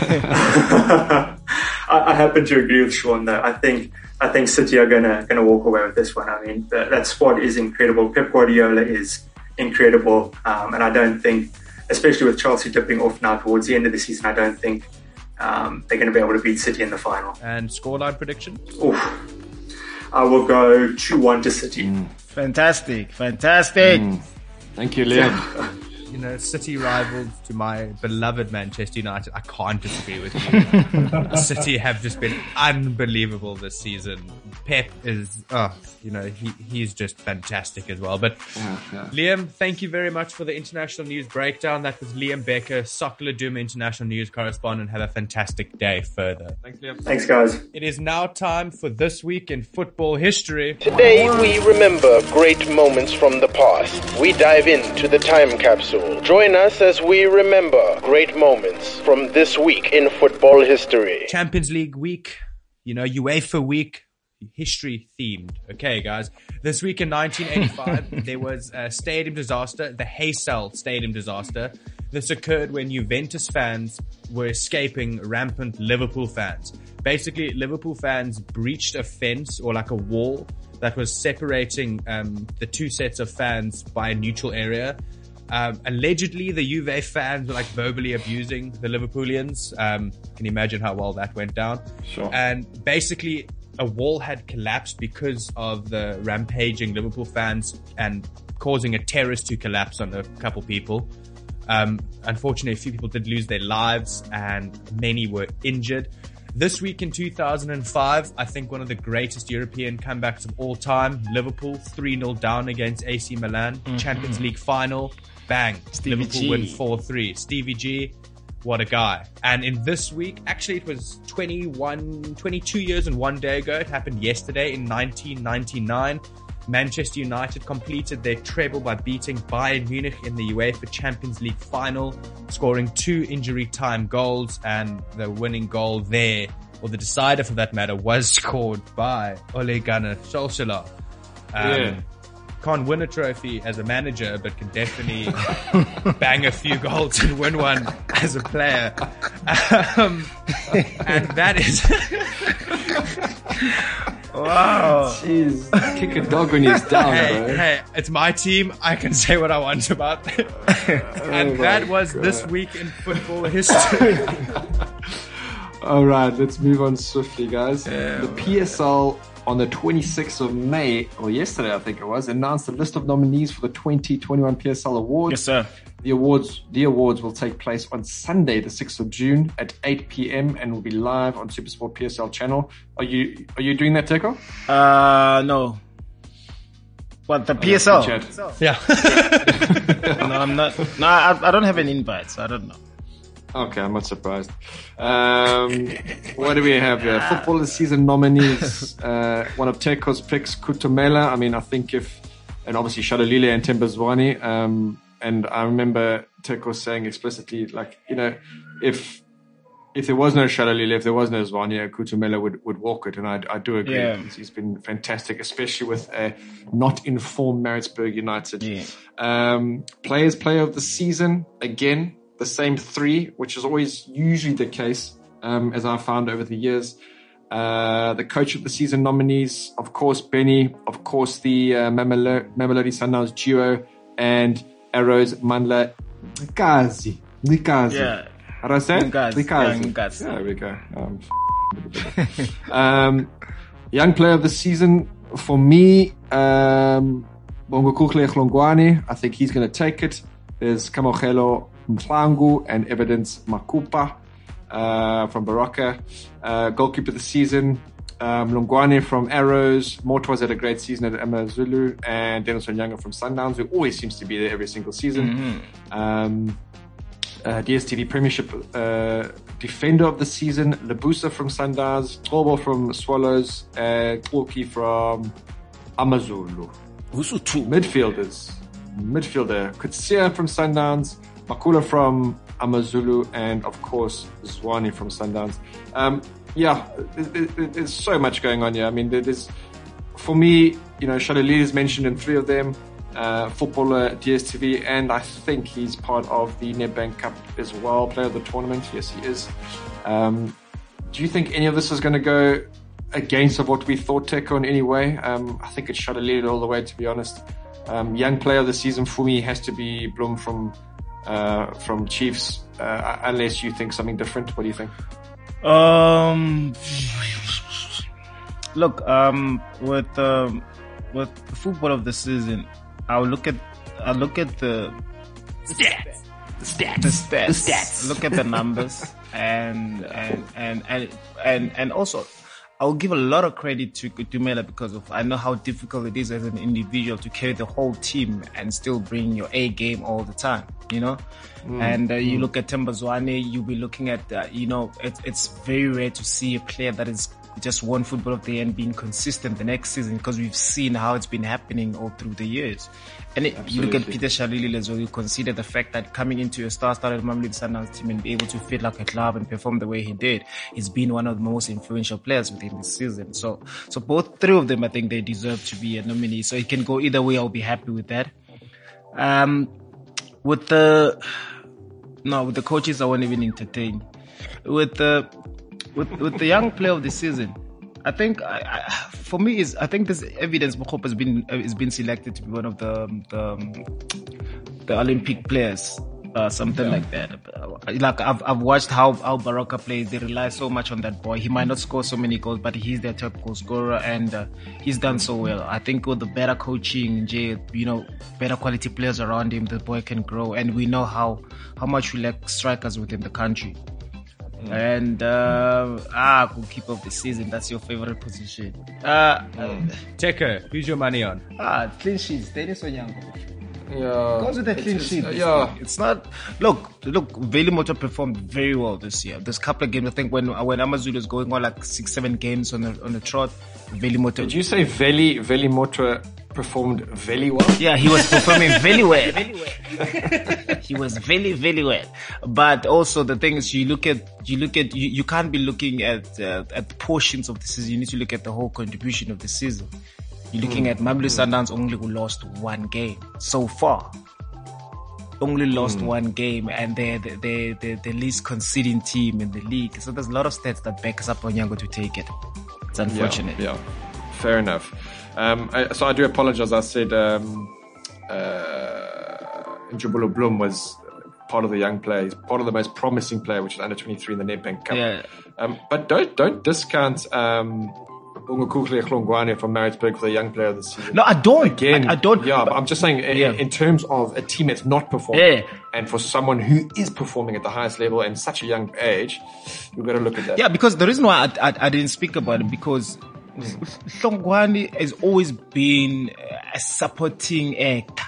I happen to agree with Sean, though. I think City are gonna walk away with this one. I mean, that squad is incredible. Pep Guardiola is incredible, and I don't think, especially with Chelsea dipping off now towards the end of the season, I don't think they're going to be able to beat City in the final. And scoreline prediction? Oof. I will go 2-1 to City. Fantastic. Thank you, Liam. City rivals to my beloved Manchester United. I can't disagree with you. City have just been unbelievable this season. Pep is, he's just fantastic as well. But Liam, thank you very much for the international news breakdown. That was Liam Becker, Soccer Laduma international news correspondent. Have a fantastic day further. Thanks, Liam. Thanks, guys. It is now time for This Week in Football History. Today we remember great moments from the past. We dive into the time capsule. Join us as we remember great moments from this week in football history. Champions League week, UEFA week, history themed. Okay, guys. This week in 1985, there was a stadium disaster, the Heysel Stadium disaster. This occurred when Juventus fans were escaping rampant Liverpool fans. Basically, Liverpool fans breached a fence or like a wall that was separating the two sets of fans by a neutral area. Allegedly, the Juve fans were like verbally abusing the Liverpoolians. Can you imagine how well that went down? Sure. And basically, a wall had collapsed because of the rampaging Liverpool fans and causing a terrace to collapse on a couple people. Unfortunately, a few people did lose their lives and many were injured. This week in 2005, I think one of the greatest European comebacks of all time. Liverpool 3-0 down against AC Milan. Champions League final. Bang. Liverpool win 4-3. Stevie G, what a guy. And in this week, actually it was 22 years and 1 day ago. It happened yesterday in 1999. Manchester United completed their treble by beating Bayern Munich in the UEFA Champions League final, scoring 2 injury time goals, and the winning goal there, or the decider for that matter, was scored by Ole Gunnar Solskjaer. can't win a trophy as a manager, but can definitely bang a few goals and win one as a player. And that is... Wow. Jeez. Kick a dog when he's down, bro. Hey, it's my team. I can say what I want about them. And that was this week in football history. All right, let's move on swiftly, guys. The PSL on the 26th of May, or yesterday I think it was, announced a list of nominees for the 2021 PSL Awards. Yes, sir. The awards will take place on Sunday, the 6th of June at 8 p.m. and will be live on SuperSport PSL channel. Are you doing that, Teko? No. What, the PSL? Yeah. No, I'm not. No, I don't have an invite, so I don't know. Okay, I'm not surprised. What do we have here? Football of the season nominees. One of Teko's picks, Kutumela. I mean, I think and obviously Shalulile and Themba Zwane. And I remember Teko saying explicitly, like, if there was no Shalulile, if there was no Zwane, Kutumela would walk it. And I do agree. Yeah. He's been fantastic, especially with a not informed Maritzburg United. Yeah. Player of the season, again, the same three, which is always usually the case, as I've found over the years. The coach of the season nominees, of course, Benny, of course, the Mamelodi Sundowns duo, and Arrows Mandla Nkazi. Yeah. How do I say it? Nkazi. There we go. Young player of the season for me, Bongokukle Hlongwane. I think he's going to take it. There's Kamokhelo Mhlangu and Evidence Makupa from Baraka. Goalkeeper of the season, Mlongwane from Arrows. Mortwas had a great season at Amazulu. And Dennis Onyanga from Sundowns, who always seems to be there every single season. DSTV Premiership Defender of the season, Labusa from Sundowns, Tobo from Swallows, and Kloki from Amazulu. Midfielder, Kutsia from Sundowns, Makula from Amazulu, and of course Zwane from Sundowns. There's so much going on here. I mean, there's, for me, Shalulile is mentioned in three of them. Footballer, DSTV, and I think he's part of the Nedbank Cup as well, player of the tournament. Yes, he is. Do you think any of this is going to go against of what we thought, Teko, in any way? I think it's Shalulile all the way, to be honest. Young player of the season for me has to be Bloom from Chiefs, unless you think something different. What do you think? Look, with football of the season, I'll look at the stats. Look at the numbers, and also I'll give a lot of credit to Kutumela because I know how difficult it is as an individual to carry the whole team and still bring your A game all the time, And you look at Themba Zwane, you'll be looking at, it's very rare to see a player that is just won Football of the Year and being consistent the next season, because we've seen how it's been happening all through the years. And you look at Peter Shalulile as well, you consider the fact that coming into a star-studded Mamelodi Sundowns team and be able to fit like a club and perform the way he did, he's been one of the most influential players within this season. So both three of them, I think they deserve to be a nominee. So it can go either way. I'll be happy with that. With the coaches, I won't even entertain. With the young player of the season, I think for me I think there's evidence Mokop has been selected to be one of the Olympic players, something like that. Like I've watched how Baraka plays. They rely so much on that boy. He might not score so many goals, but he's their top goal scorer, and he's done so well. I think with the better coaching, better quality players around him, the boy can grow. And we know how much we lack strikers within the country. And goalkeeper of the season, that's your favorite position. Teko, who's your money on? Clean sheets, Dennis Onyango. Yeah. Goes with the clean sheet. It's not. Look. Veli Motor performed very well this year. There's a couple of games. I think when Amazulu was going on like 6-7 games on a trot, Veli Motor. Did you say Veli Motor performed very well? Yeah, he was performing very well. He was very, very well. But also the thing is, you can't be looking at portions of the season. You need to look at the whole contribution of the season. You're looking at Mamelodi Sundowns only who lost one game so far. Only lost one game, and they're the least conceding team in the league. So there's a lot of stats that back us up Onyango to take it. It's unfortunate. Yeah. Fair enough. So I do apologize. I said Njubulo Bloom was part of the young player. He's part of the most promising player, which is under 23 in the Nedbank Cup. Yeah. But don't discount Ungukukle Hlongwane from Maritzburg for the young player of the season. No, I don't. Again, I don't. Yeah, but I'm just saying in terms of a team that's not performing, and for someone who is performing at the highest level and such a young age, we've got to look at that. Yeah, because the reason why I didn't speak about it, because Hlongwane has always been a supporting actor.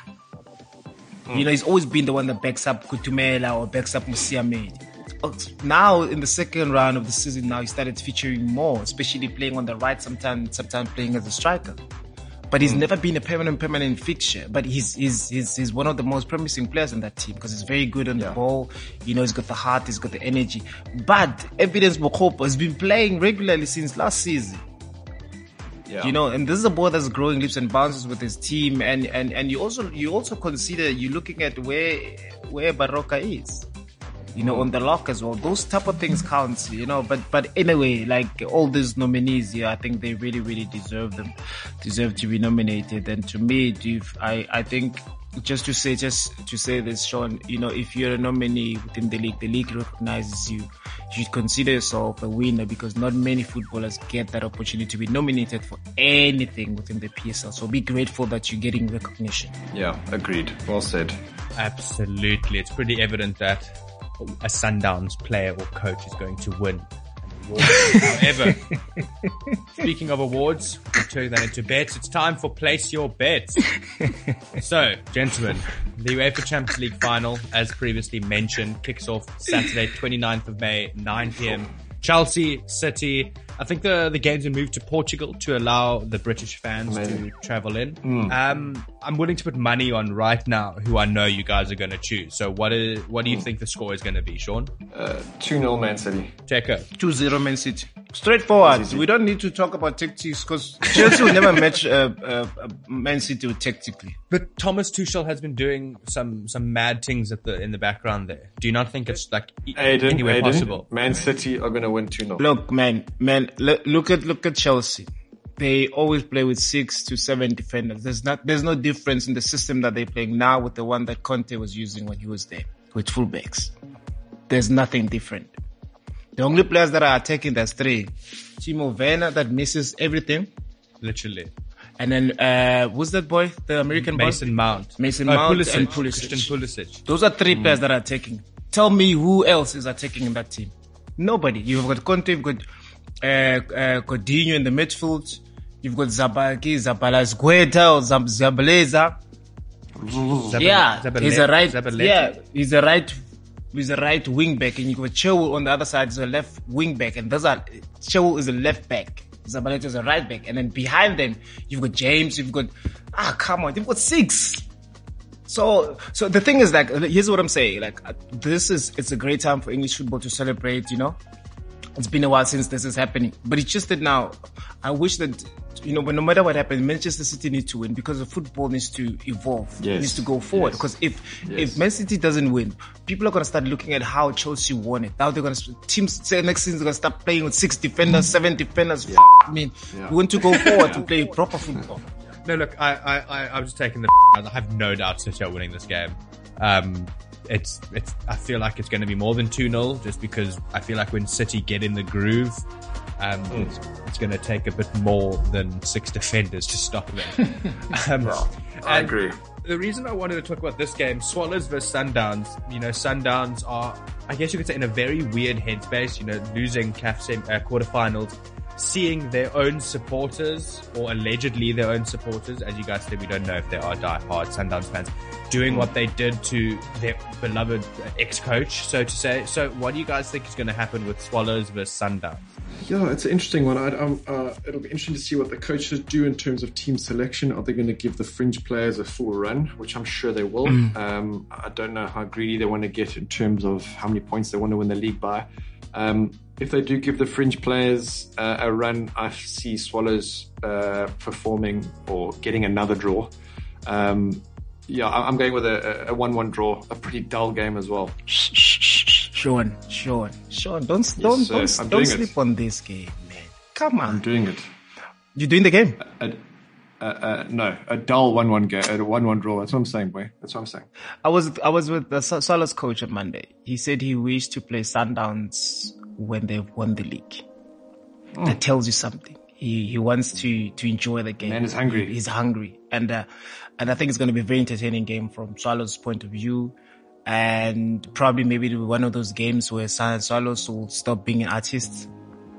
You know, he's always been the one that backs up Kutumela or backs up Musiamedi. Now, in the second round of the season, now he started featuring more, especially playing on the right, sometimes playing as a striker. But he's never been a permanent fixture. But he's one of the most promising players in that team because he's very good on the ball. You know, he's got the heart, he's got the energy. But Evidence Mokopo has been playing regularly since last season. Yeah. You know, and this is a boy that's growing leaps and bounds with his team, and you also consider, you're looking at where Baroka is, you know, on the lock as well. Those type of things count, you know. But anyway, like all these nominees here, I think they really deserve to be nominated. And to me, I think just to say this, Sean, you know, if you're a nominee within the league recognizes you. You should consider yourself a winner, because not many footballers get that opportunity to be nominated for anything within the PSL. So be grateful that you're getting recognition. Yeah, agreed. Well said. Absolutely. It's pretty evident that a Sundowns player or coach is going to win. However, speaking of awards, we'll turn that into bets. It's time for Place Your Bets. So, gentlemen, the UEFA Champions League final, as previously mentioned, kicks off Saturday, 29th of May, 9 p.m. Chelsea, City. I think the games have moved to Portugal to allow the British fans to travel in. I'm willing to put money on right now who I know you guys are going to choose. So what do you think the score is going to be, Sean? 2-0 Man City. Teko. 2-0 Man City. Straightforward. We don't need to talk about tactics because Chelsea will never match Man City tactically. But Thomas Tuchel has been doing some mad things in the background there. Do you not think it's like anywhere possible? Man City are going to win 2-0. Look, man, look at Chelsea. They always play with 6 to 7 defenders. There's no difference in the system that they're playing now with the one that Conte was using when he was there with fullbacks. There's nothing different. The only players that are attacking, there's 3. Timo Werner that misses everything. Literally. And then, who's that boy? The American boy? Mason Mount. Pulisic. And Pulisic. Christian Pulisic. Those are 3 players that are attacking. Tell me who else is attacking in that team. Nobody. You've got Conte, you've got Coutinho in the midfield. You've got Zabalazgueta or Zabaleza. He's a right wing back, and you've got Chou on the other side is a left wing back, and Chou is a left back. Zabaleta is a right back, and then behind them you've got James. You've got you've got 6. So the thing is, like, here's what I'm saying. Like, it's a great time for English football to celebrate. You know, it's been a while since this is happening, but it's just that now I wish that, you know, but no matter what happens, Manchester City needs to win because the football needs to evolve. Yes. It needs to go forward. Because if Man City doesn't win, people are going to start looking at how Chelsea won it. Now they're going to, teams say next season they're going to start playing with 6 defenders, 7 defenders. Yeah. We want to go forward to play proper football. No, look, I'm just taking the I have no doubt City are winning this game. I feel like it's going to be more than 2-0 just because I feel like when City get in the groove, it's going to take a bit more than 6 defenders to stop them. I agree. The reason I wanted to talk about this game, Swallows versus Sundowns, you know, Sundowns are, I guess you could say, in a very weird headspace, you know, losing CAF quarterfinals, seeing their own supporters, or allegedly their own supporters, as you guys said, we don't know if they are die-hard Sundowns fans, doing what they did to their beloved ex-coach, so to say. So what do you guys think is going to happen with Swallows versus Sundowns? Yeah, it's an interesting one. It'll be interesting to see what the coaches do in terms of team selection. Are they going to give the fringe players a full run, which I'm sure they will. I don't know how greedy they want to get in terms of how many points they want to win the league by. if they do give the fringe players a run, I see Swallows performing or getting another draw. I'm going with a 1-1 draw, a pretty dull game as well. Sean, don't sleep on this game, man. Come on. I'm doing it. You're doing the game? No, a dull 1-1 game, a 1-1 draw. That's what I'm saying, boy. That's what I'm saying. I was with the Swallows coach on Monday. He said he wished to play Sundowns when they've won the league. That tells you something. He wants to enjoy the game. Man is hungry. He's hungry, and I think it's going to be a very entertaining game from Swallows' point of view, and probably maybe one of those games where Swallows will stop being an artist,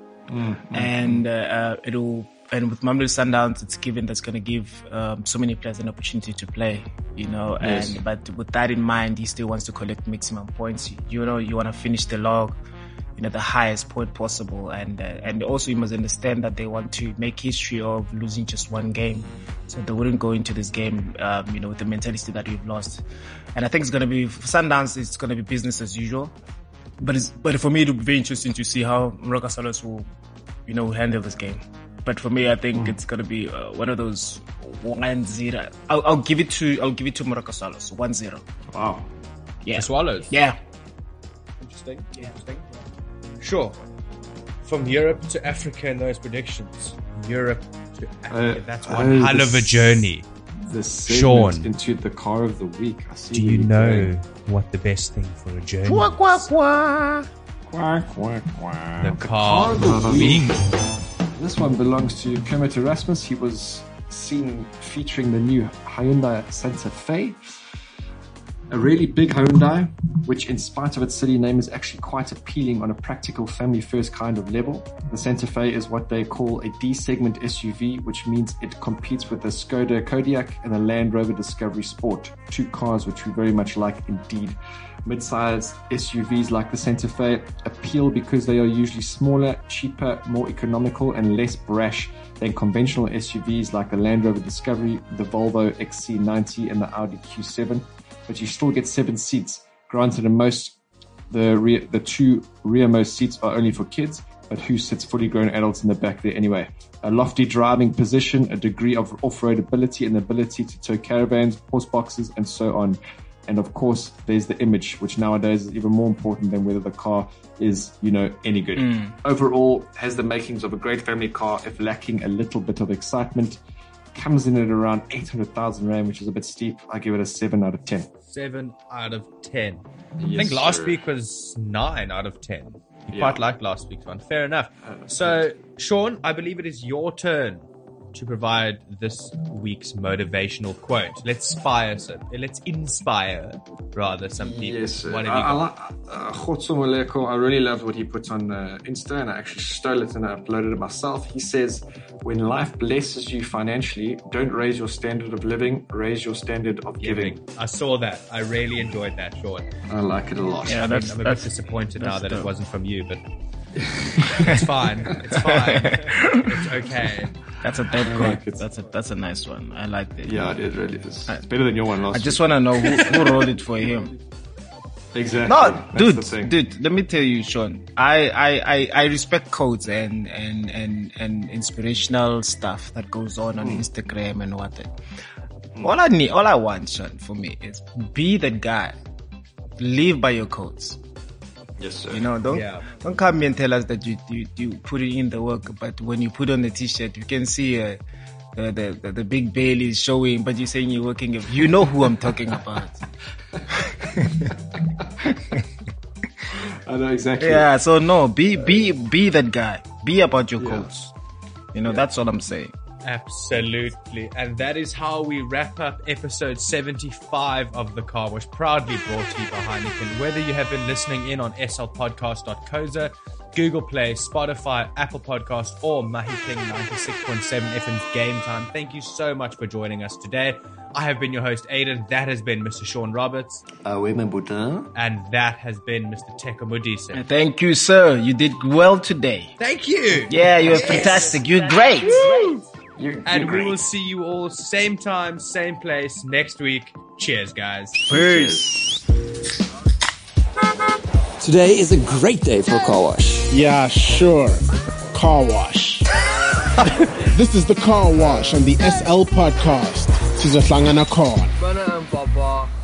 and And with Mamelodi Sundowns, it's given that's going to give so many players an opportunity to play, Yes. But with that in mind, he still wants to collect maximum points. You want to finish the log, the highest point possible, and also you must understand that they want to make history of losing just one game, so they wouldn't go into this game, with the mentality that we've lost. And I think it's going to be for Sundowns, it's going to be business as usual. But for me, it'll be very interesting to see how Moroka Swallows will, handle this game. But for me, I think it's going to be one of those 1-0. I'll give it to Moroka Swallows 1-0. Wow. Yeah. The Swallows. Yeah. Interesting. Sure. From Europe to Africa in those predictions. Europe to Africa. That's one hell of a journey. The Sean, into the car of the week. I see. Do you know what the best thing for a journey quack, quack, quack. Quack, quack, quack. The car of the week. This one belongs to Kermit Erasmus. He was seen featuring the new Hyundai Santa Fe. A really big Hyundai, which in spite of its city name is actually quite appealing on a practical family first kind of level. The Santa Fe is what they call a D-segment SUV, which means it competes with the Skoda Kodiaq and the Land Rover Discovery Sport, two cars which we very much like indeed. Mid-sized SUVs like the Santa Fe appeal because they are usually smaller, cheaper, more economical and less brash than conventional SUVs like the Land Rover Discovery, the Volvo XC90 and the Audi Q7. But you still get 7 seats. Granted, the two rearmost seats are only for kids, but who sits fully grown adults in the back there anyway? A lofty driving position, a degree of off-road ability and the ability to tow caravans, horse boxes and so on. And of course, there's the image, which nowadays is even more important than whether the car is, any good. Overall, has the makings of a great family car, if lacking a little bit of excitement. Comes in at around 800,000 Rand, which is a bit steep. I give it a 7 out of 10. 7 out of 10. Yes, I think last week was 9 out of 10. You quite liked last week's one. Fair enough. So, Sean, I believe it is your turn to provide this week's motivational quote. Let's inspire rather some people. Yes, what have you got? Khotso Moleko, I really loved what he put on Insta, and I actually stole it and I uploaded it myself. He says, when life blesses you financially, don't raise your standard of living, raise your standard of giving. I saw that. I really enjoyed that, Sean. I like it a lot. Yeah, I'm a bit disappointed now that it wasn't from you, but it's fine. It's okay. That's a dead quote. That's a nice one. I like it. Yeah, it really is. It's better than your one last week. I just want to know who wrote it for him. Exactly. No, dude. Let me tell you, Sean. I respect codes and inspirational stuff that goes on Instagram and whatnot. All I want, Sean, for me is be that guy. Live by your codes. Yes, sir. Don't come and tell us that you put it in the work, but when you put on the t-shirt, you can see the big Bailey showing, but you're saying you're working. You know who I'm talking about. I know exactly. Yeah. So no, be that guy. Be about your codes. That's all I'm saying. Absolutely. And that is how we wrap up episode 75 of The Car Wash, proudly brought to you by Heineken. Whether you have been listening in on slpodcast.co.za, Google Play, Spotify, Apple Podcast, or Mahiking 96.7 FM's Game Time, thank you so much for joining us today. I have been your host, Aiden. That has been Mr. Sean Roberts. And that has been Mr. Teko Modise. Thank you, sir. You did well today. Thank you. Yeah, you were fantastic. You're great. And we will see you all same time, same place next week. Cheers, guys. Peace. Today is a great day for a car wash. Yeah, sure. Car wash. This is the car wash on the SL podcast. Sizohlangana khona. Bana Papa.